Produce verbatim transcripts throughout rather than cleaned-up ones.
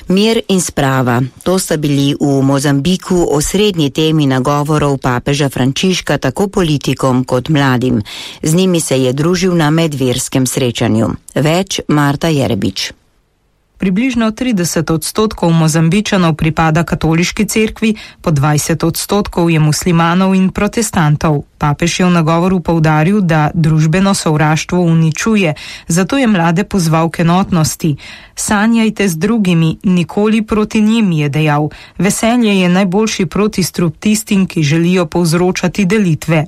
Mir in sprava, to sta bili v Mozambiku osrednji temi nagovorov papeža Frančiška tako politikom kot mladim. Z njimi se je družil na medverskem srečanju. Več Marta Jerebič. Približno trideset odstotkov Mozambičanov pripada katoliški cerkvi, po dvajset odstotkov je muslimanov in protestantov. Papež je v nagovoru poudaril, da družbeno sovraštvo uničuje, zato je mlade pozval k enotnosti. Sanjajte z drugimi, nikoli proti njim, je dejal. Veselje je najboljši protistrup tistim, ki želijo povzročati delitve.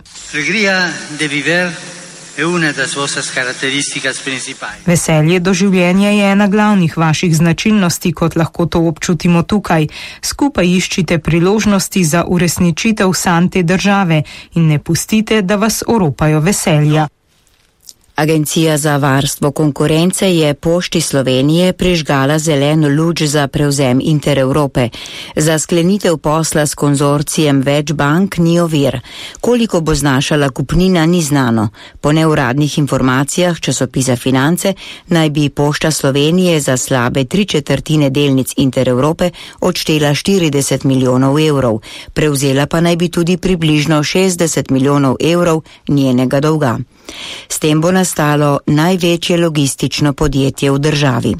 Veselje do življenja je ena glavnih vaših značilnosti, kot lahko to občutimo tukaj. Skupaj iščite priložnosti za uresničitev sanj te države in ne pustite, da vas oropajo veselja. Agencija za varstvo konkurence je Pošti Slovenije prižgala zeleno luč za prevzem Intereurope. Za sklenitev posla s konzorcijem več bank ni ovir. Koliko bo znašala kupnina, ni znano. Po neuradnih informacijah časopisa Finance naj bi Pošta Slovenije za slabe tri četrtine delnic Intereurope odštela štirideset milijonov evrov. Prevzela pa naj bi tudi približno šestdeset milijonov evrov njenega dolga. S tem bo nastalo največje logistično podjetje v državi.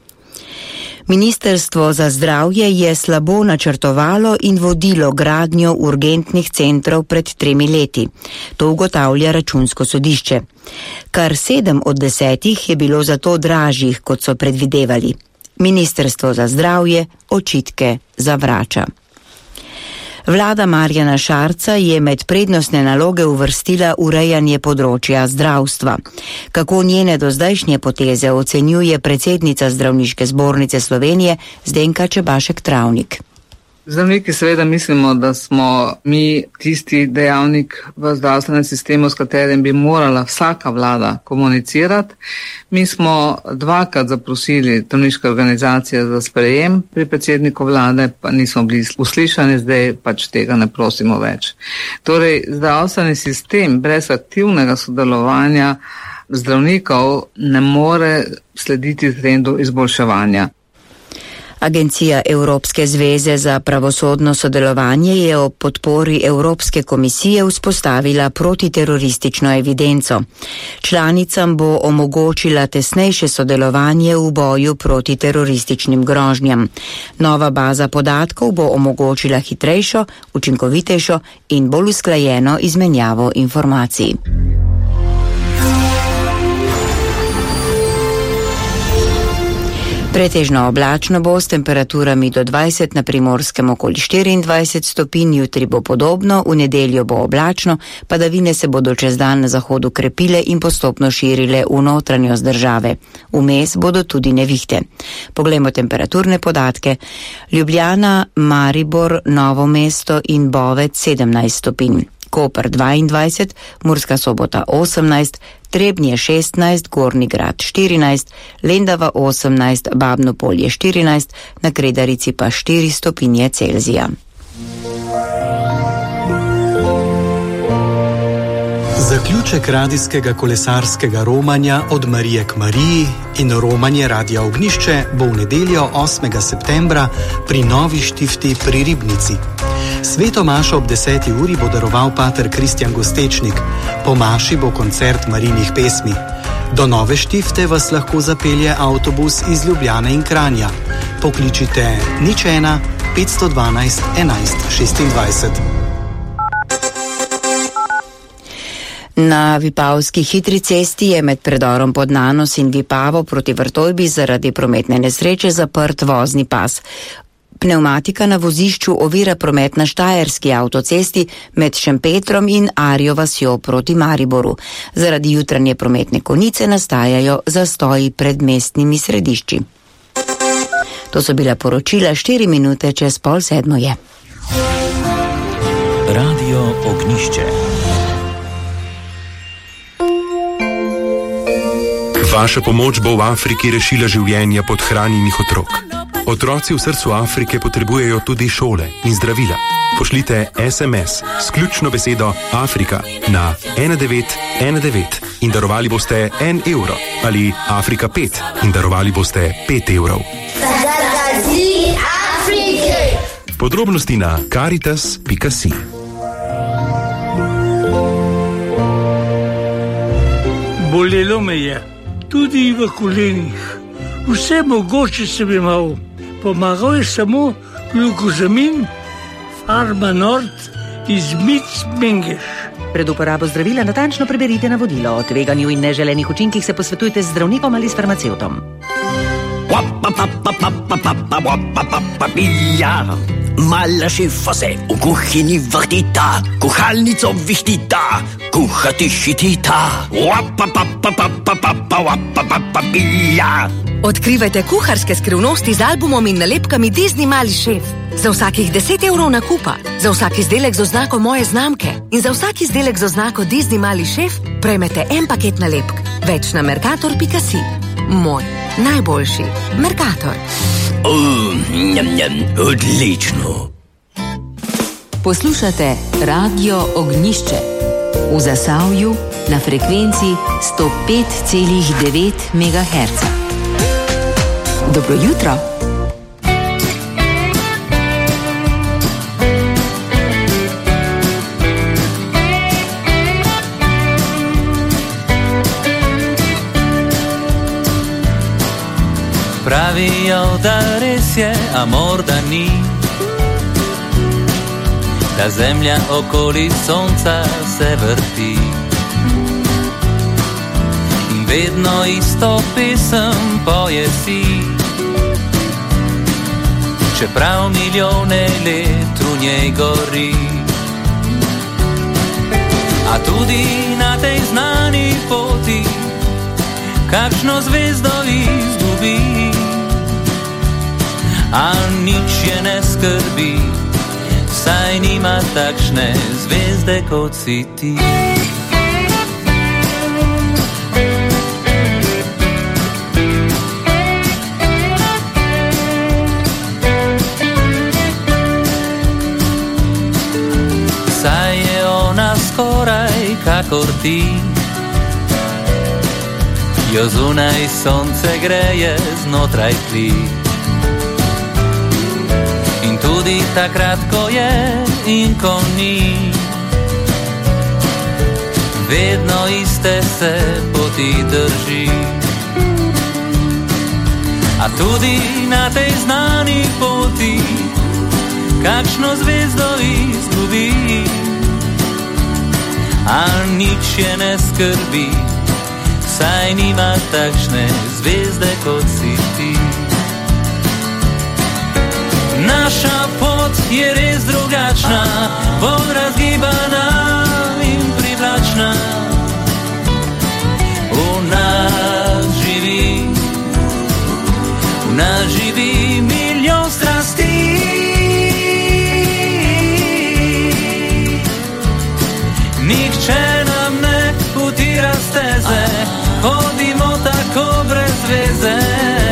Ministrstvo za zdravje je slabo načrtovalo in vodilo gradnjo urgentnih centrov pred tremi leti. To ugotavlja Računsko sodišče. Kar sedem od desetih je bilo zato dražjih, kot so predvidevali. Ministrstvo za zdravje očitke zavrača. Vlada Marjana Šarca je med prednostne naloge uvrstila urejanje področja zdravstva. Kako njene dozdajšnje poteze ocenjuje predsednica Zdravniške zbornice Slovenije Zdenka Čebašek Travnik. Zdravniki seveda mislimo, da smo mi tisti dejavnik v zdravstvenem sistemu, s katerim bi morala vsaka vlada komunicirati. Mi smo dvakrat zaprosili zdravniške organizacije za sprejem pri predsedniku vlade, pa nismo bili uslišani, zdaj pač tega ne prosimo več. Torej, zdravstveni sistem brez aktivnega sodelovanja zdravnikov ne more slediti trendu izboljševanja. Agencija Evropske zveze za pravosodno sodelovanje je ob podpori Evropske komisije vzpostavila protiteroristično evidenco. Članicam bo omogočila tesnejše sodelovanje v boju proti terorističnim grožnjam. Nova baza podatkov bo omogočila hitrejšo, učinkovitejšo in bolj usklajeno izmenjavo informacij. Pretežno oblačno bo s temperaturami do dvajset, na Primorskem okoli štiriindvajset stopinj, jutri bo podobno, v nedeljo bo oblačno, padavine se bodo čez dan na zahodu krepile in postopno širile v notranjost države. Vmes bodo tudi nevihte. Poglejmo temperaturne podatke. Ljubljana, Maribor, Novo mesto in Bovec sedemnajst stopinj. Koper dvaindvajset, Murska Sobota osemnajst, Trebnje šestnajst, Gornji Grad štirinajst, Lendava osemnajst, Babno Polje štirinajst, na Kredarici pa štiri stopinje Celzija. Zaključek radijskega kolesarskega romanja Od Marije k Mariji in romanje Radia Ognjišče bo v nedeljo osmega septembra pri Novi Štifti pri Ribnici. Sveto mašo ob deseti uri bo daroval pater Kristjan Gostečnik. Po maši bo koncert Marinih pesmi. Do Nove Štifte vas lahko zapelje avtobus iz Ljubljane in Kranja. Pokličite nič ena petsto dvanajst enajst šestindvajset. Na Vipavski hitri cesti je med predorom pod Nanos in Vipavo proti Vrtojbi zaradi prometne nesreče zaprt vozni pas. Pneumatika na vozišču ovira promet na Štajerski avtocesti med Šempetrom in Arjo vasjo proti Mariboru. Zaradi jutranje prometne konice nastajajo zastoji pred mestnimi središči. To so bila poročila, štiri minute čez pol sedmo je. Radio Ognjišče. Vaša pomoč bo v Afriki rešila življenja podhranjenih otrok. Otroci v srcu Afrike potrebujejo tudi šole in zdravila. Pošljite es em es s ključno besedo Afrika na ena devet ena devet in darovali boste en evro ali Afrika pet in darovali boste pet evrov. Podrobnosti na caritas pika si. Bolelo me je, tudi v kolenih. Vse mogoče sem imel. Pomagal je samo glukozamin, Pharma Nord iz Mic-Mengeš. Pred uporabo zdravila natančno preberite navodilo. O tveganju in neželenih učinkih se posvetujte z zdravnikom ali s farmacevtom. Mala šefa se v kuhinji vrtita, kuhalnico vihtita, kuhati hitita. Odkrivajte kuharske skrivnosti z albumom in nalepkami Disney Mali šef. Za vsakih deset evrov nakupa, za vsak izdelek z oznako moje znamke in za vsak izdelek z oznako Disney Mali šef prejmete en paket nalepk. Več na mercator pika si. Moj najboljši Mercator. Oh, njam, njam, odlično. Poslušate Radio Ognjišče v Zasavju na frekvenci sto pet celih devet megaherca. Dobro jutro. Pravijo, da res je, a morda ni, da zemlja okoli sonca se vrti. In vedno isto pesem poje si, čeprav milijone let v njej gori. A tudi na tej znani poti kakšno zvezdo izgubi, a nič je ne skrbi, saj nima takšne zvezde kot si ti. Saj je ona skoraj kakor ti, jo zunaj sonce greje, znotraj tli. In tudi takrat, ko je in ko ni, vedno iste se poti drži. A tudi na tej znani poti kakšno zvezdo izgubi, a nič je ne skrbi, saj nima takšne zvezde kot si ti. Naša pot je res drugačna, bolj razgibana in privlačna. V nas živi, v nas živi milijon strasti. Nihče nam ne utira steze, hodimo tako brez veze.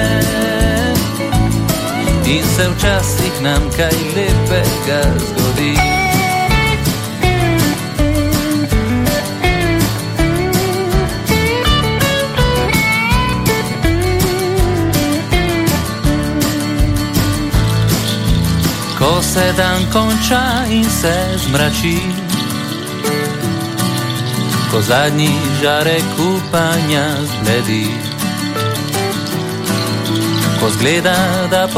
In se včasih nam kaj lepega zgodi. Ko se dan konča in se zmrači, ko zadnji žarek upanja zbledi, ko zgleda, da